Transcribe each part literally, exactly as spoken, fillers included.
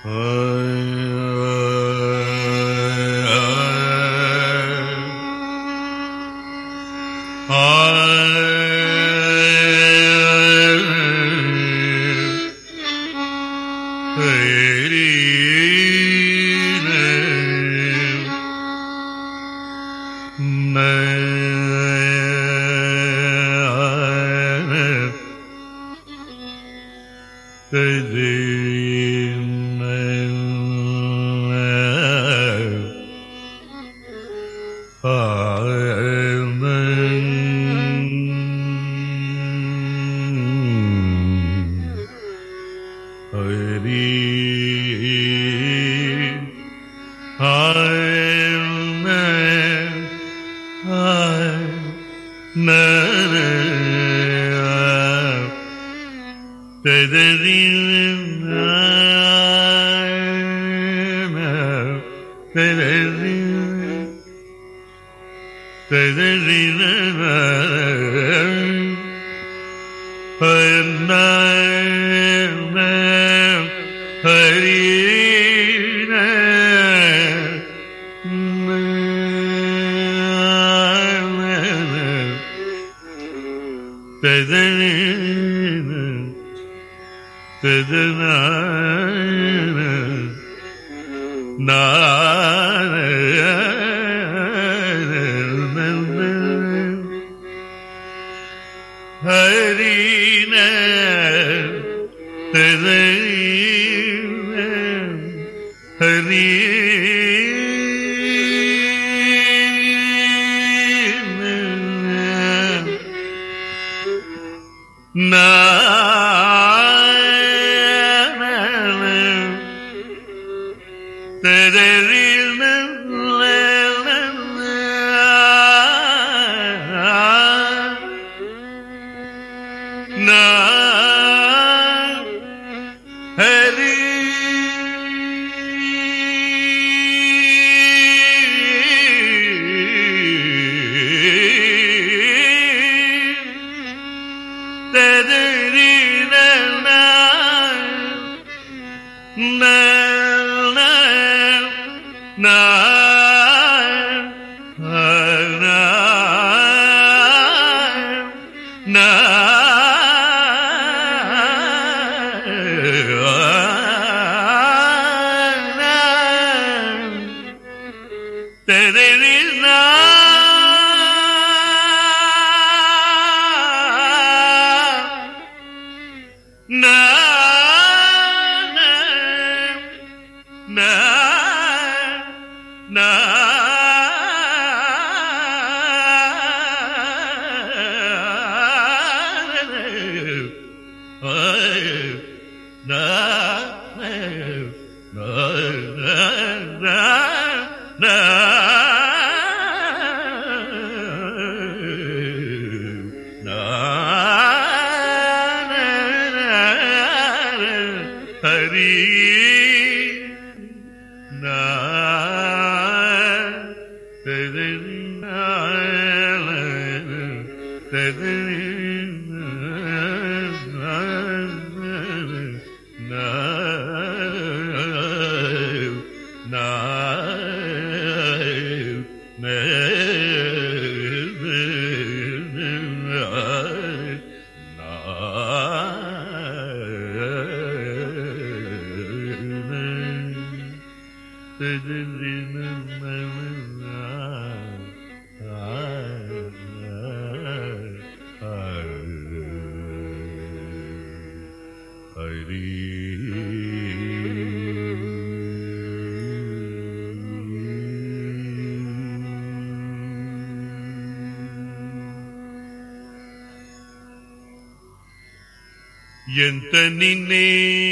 ఎంత నిన్నే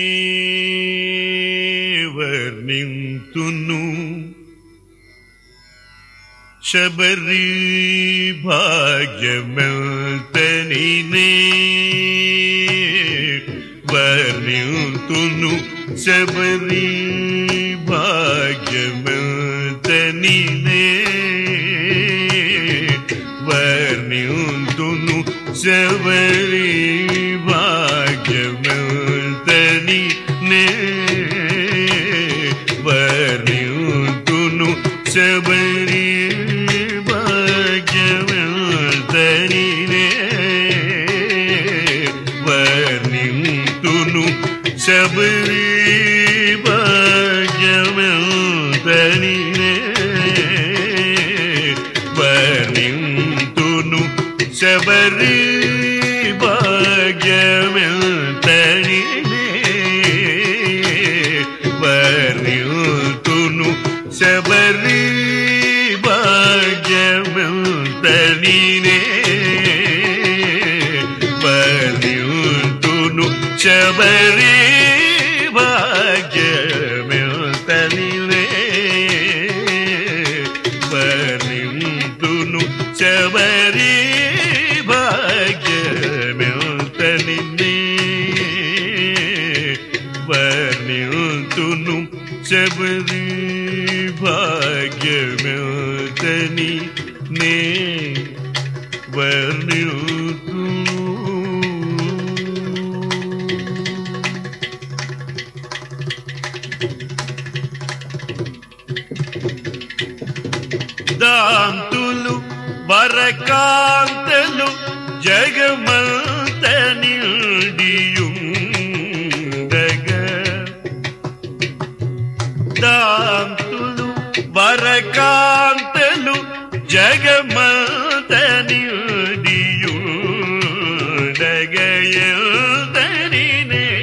వర్ణింతును శబరి భాగ్యమెంత నిన్నే వర్ణింతును శబరి భాగ్యమెంత నిన్నే వర్ణింతును శబరి భాగ్యమెంత నిన్నే శబరి భాగ్యమెంతనినే వర్ణితును శబరి భాగ్యమెంతనినే వర్ణితును శబరి భాగ్యమెంతనినే వర్ణితును శబరి భాగ్యమెంతనినే వర్ణితును శబరి భాగ్యమెంతని నే వర్ణితును దాంతులు వరకాంతలు జగమంత నిండియుండగ దాంతులు వరకాంతలు జగమంత నిండియుండగ ఎందరినే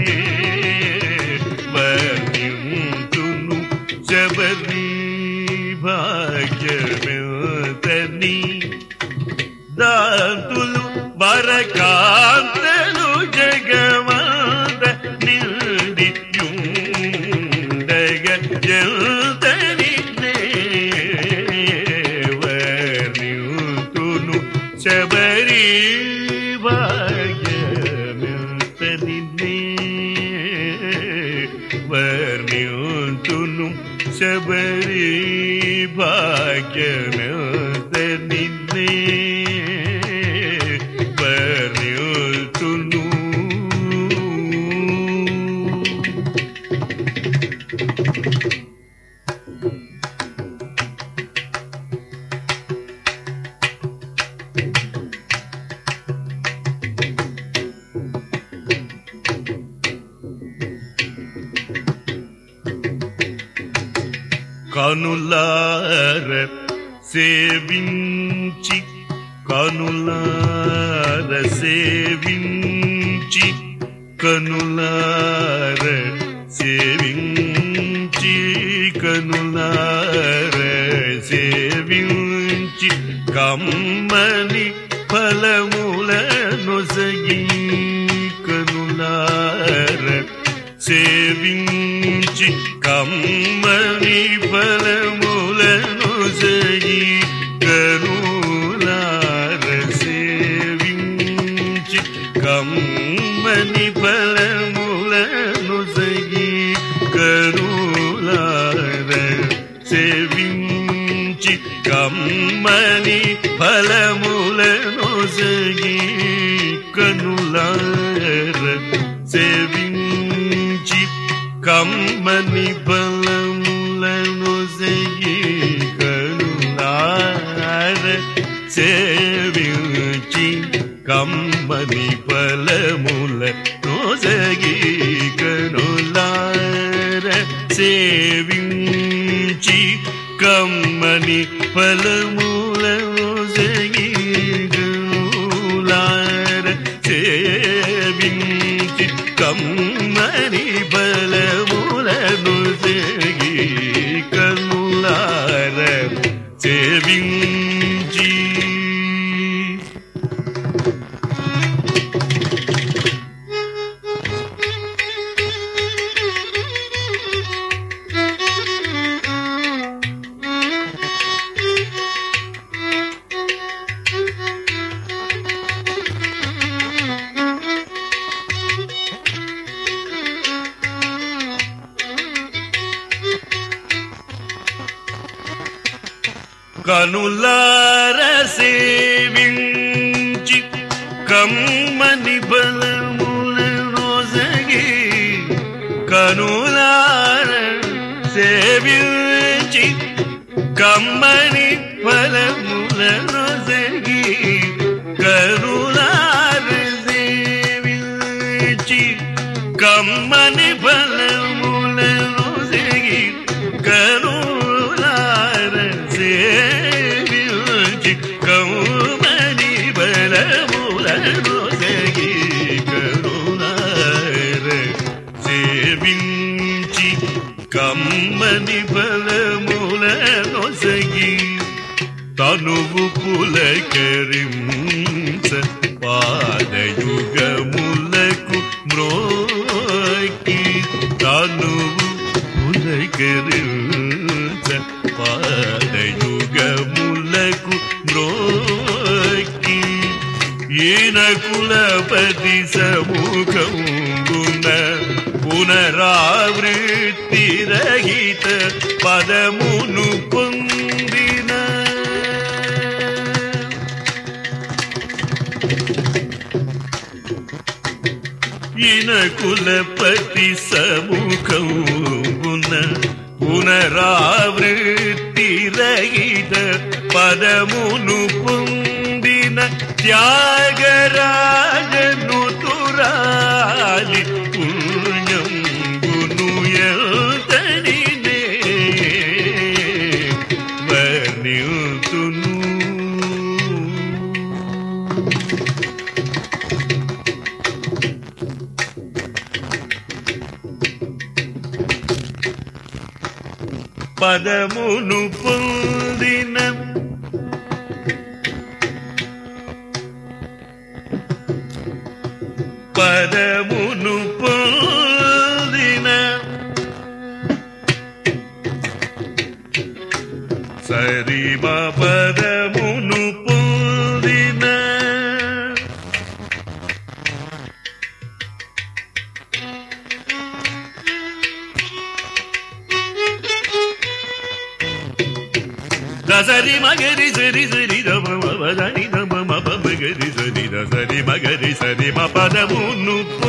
వర్ణింతును శబరి భాగ్యమెంతని దాంతులు వరకాంతలు జగమంత నిండియుండగ ఎందరినే వర్ణింతును శబరి భాగ్యమెంతనినే వర్ణింతును శబరి భాగ్యమెంతనినే వర్ణింతును కనులార సేవించి కనులార సేవించి కనులార సేవించి కనులార సేవించి కమ్మని ఫలములను సగి కనులార సేవించి కమ్మని ఫలములను సగి కనులార సేవించి కమ్మని ఫలములను సగి కనులార సేవించి కమ్మని ఫలములను సగి కనులార సేవించి కమ్మని ఫలములను సగి కనులార సేవించి కమ్మని ఫలములను సగి కనులార సేవించి కమ్మని ఫలములను సగి కనులార సేవించి కమ్మని ఫలములను సగి కనులార సేవించి కనులార సేవించి కమ్మని ఫలములను సగి కనులార సేవించి కమ్మని ఫలములను సగి కనులార సేవించి కమ్మని ఫలములను సగి కనులార సేవించి కమ్మని ఫల మెచ్చి కమ్మని బలముల నొసగి తనువు పులకరించ పాదయుగములకు మ్రోకి తనువు పులకరించ పాదయుగములకు మ్రోకి ఈన కులపతి సముఖంబున పునరావృత్తి రహిత పదమును పొందిన ఈన కులపతి సముఖంబున పునరావృత్తి రహిత పదమును పొందిన త్యాగరాజను తురాలి పుణ్యం గునుయతనినే వర్ణితును పదమును పొందిన పదమును పొందిన సరిమ పదమును పొందిన దసరి మగరి సరి సరి దమ మదని దమ మప మగరి సరి దసరి మగరి సరి మ పదమును